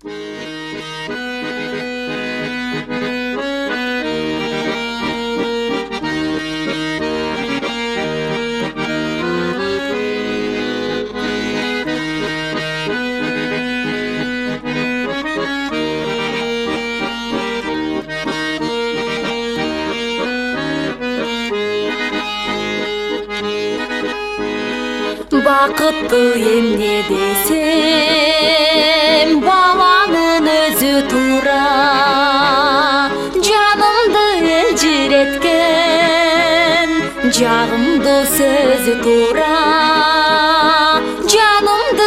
Бақытты емне десем, баланын өзі тура, жанымды елжіреткен, жағымды сөзі тура, жанымды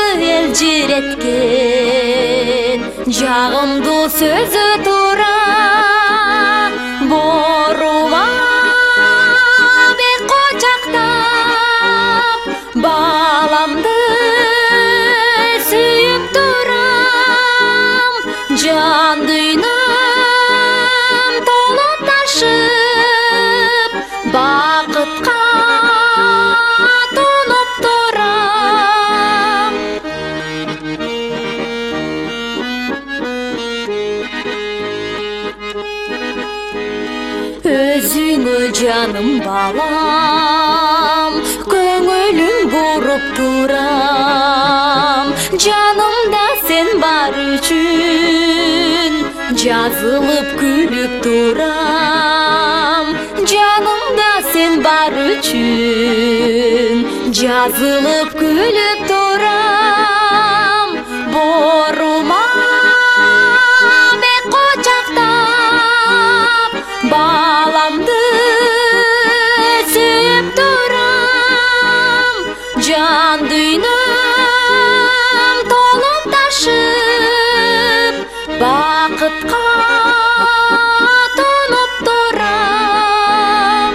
елжіреткен, жағымды сөзі тура. Борула бек қочақтап, баламды сүйіп тұрам, жан дүйнім толып ташып, бақытқа тұнып тұрам. Өзіңі жаным балам, көңілім бұрып тұрам, жанымда сен бар үшін, жазылып күліп тұрам, жанымда сен бар үшін, жазылып күліп тұрам. Борума бек қочақтап, баламды сүйіп тұрам, жан дүйнім толып ташып, бақытқа тұнып тұрам.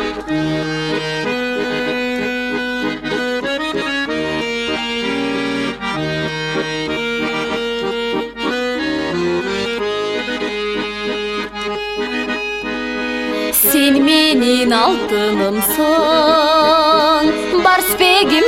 Сен менің алтынымсың, бар спегім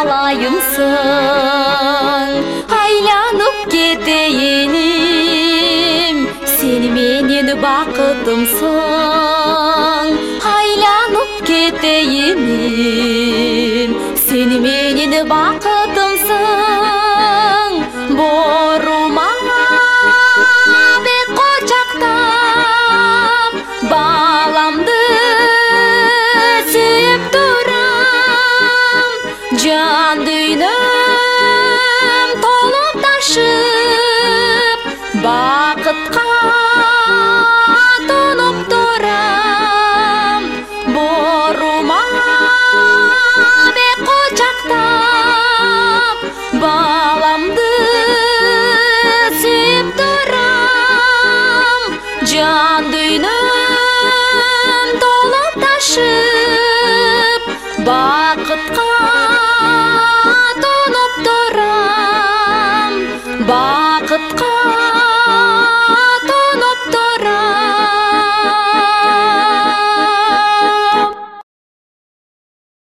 талайымсың, айланып кетейінім, сен менің бақытымсың, айланып кетейінім, сен менің бақытымсың. Борума бек қочақтап, баламды сүйіп тұрам, жан дүйнім толып ташып, бақытқа тұнып тұрам. Борума бек қочақтап, баламды сүйіп тұрам, жан дүйнім толып ташып, бақытқа тұнып тұрам, бақытқа